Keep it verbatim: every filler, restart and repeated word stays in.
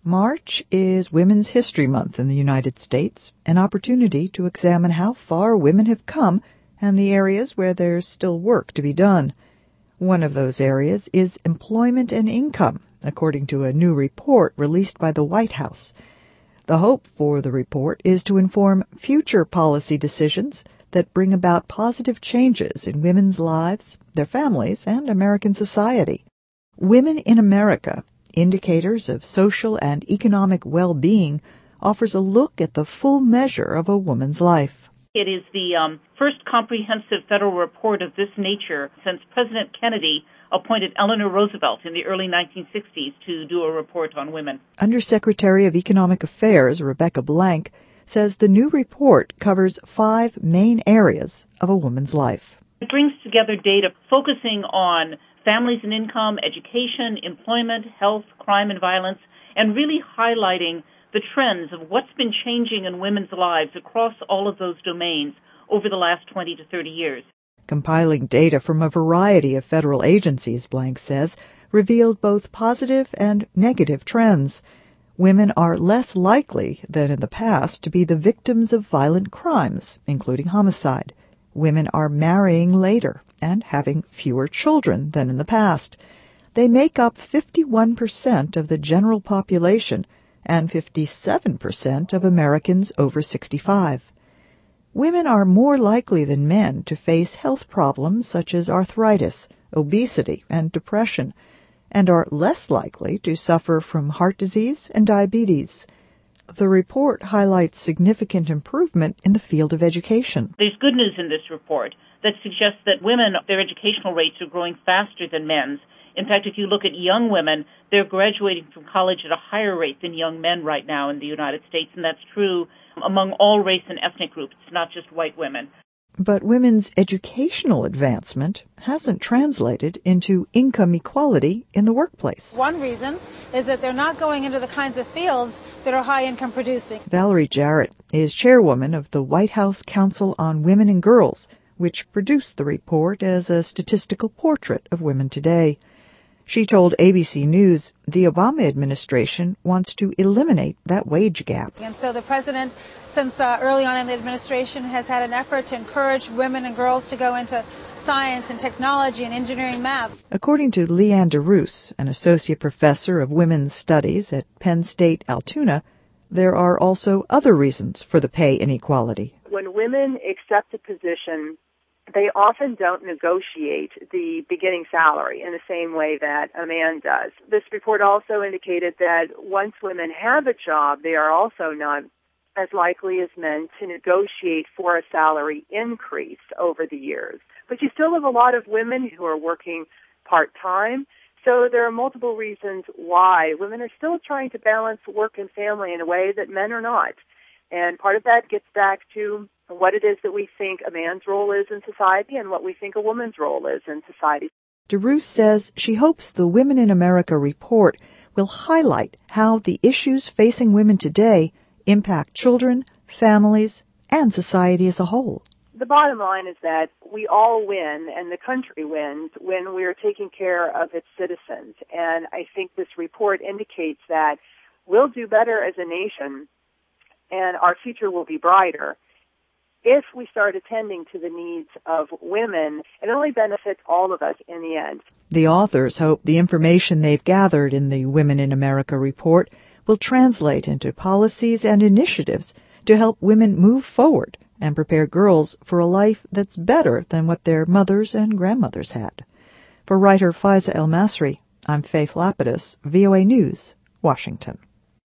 March is Women's History Month in the United States, an opportunity to examine how far women have come and the areas where there's still work to be done. One of those areas is employment and income, according to a new report released by the White House. The hope for the report is to inform future policy decisions that bring about positive changes in women's lives, their families, and American society. Women in America, Indicators of Social and Economic Well-Being, offers a look at the full measure of a woman's life. It is the um, first comprehensive federal report of this nature since President Kennedy appointed Eleanor Roosevelt in the early nineteen sixties to do a report on women. Undersecretary of Economic Affairs Rebecca Blank says the new report covers five main areas of a woman's life. It brings together data focusing on families and income, education, employment, health, crime and violence, and really highlighting the trends of what's been changing in women's lives across all of those domains over the last twenty to thirty years. Compiling data from a variety of federal agencies, Blank says, revealed both positive and negative trends. Women are less likely than in the past to be the victims of violent crimes, including homicide. Women are marrying later and having fewer children than in the past. They make up fifty-one percent of the general population and fifty-seven percent of Americans over sixty-five. Women are more likely than men to face health problems such as arthritis, obesity, and depression, and are less likely to suffer from heart disease and diabetes. The report highlights significant improvement in the field of education. There's good news in this report that suggests that women, their educational rates are growing faster than men's. In fact, if you look at young women, they're graduating from college at a higher rate than young men right now in the United States, and that's true among all race and ethnic groups. It's not just white women. But women's educational advancement hasn't translated into income equality in the workplace. One reason is that they're not going into the kinds of fields that are high income producing. Valerie Jarrett is chairwoman of the White House Council on Women and Girls, which produced the report as a statistical portrait of women today. She told A B C News the Obama administration wants to eliminate that wage gap. And so the president, since uh, early on in the administration, has had an effort to encourage women and girls to go into science and technology and engineering, math. According to Leanne DeRoos, an associate professor of women's studies at Penn State Altoona, there are also other reasons for the pay inequality. When women accept a position, they often don't negotiate the beginning salary in the same way that a man does. This report also indicated that once women have a job, they are also not as likely as men to negotiate for a salary increase over the years. But you still have a lot of women who are working part-time, so there are multiple reasons why women are still trying to balance work and family in a way that men are not. And part of that gets back to what it is that we think a man's role is in society and what we think a woman's role is in society. DeRoos says she hopes the Women in America report will highlight how the issues facing women today impact children, families, and society as a whole. The bottom line is that we all win and the country wins when we are taking care of its citizens. And I think this report indicates that we'll do better as a nation and our future will be brighter if we start attending to the needs of women. It only benefits all of us in the end. The authors hope the information they've gathered in the Women in America report will translate into policies and initiatives to help women move forward and prepare girls for a life that's better than what their mothers and grandmothers had. For writer Faiza El Masri, I'm Faith Lapidus, V O A News, Washington.